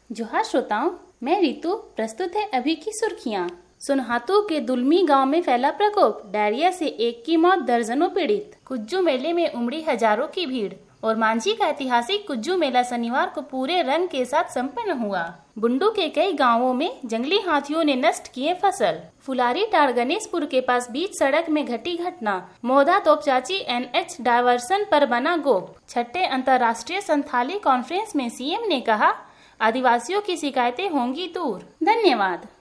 जोहार श्रोताओं, मैं रितु। प्रस्तुत है अभी की सुर्खियाँ। सोनहातू के दुलमी गांव में फैला प्रकोप, डायरिया से एक की मौत, दर्जनों पीड़ित। कुज्जू मेले में उमड़ी हजारों की भीड़। और मांझी का ऐतिहासिक कुज्जू मेला शनिवार को पूरे रंग के साथ संपन्न हुआ। बुंडू के कई गांवों में जंगली हाथियों ने नष्ट किए फसल। फुलारी टाड़ गणेशपुर के पास बीच सड़क में घटी घटना। मोहदा तोपचाची NH डायवर्सन पर बना गोप। छठे अंतर्राष्ट्रीय संथाली कॉन्फ्रेंस में CM ने कहा, आदिवासियों की शिकायतें होंगी दूर। धन्यवाद।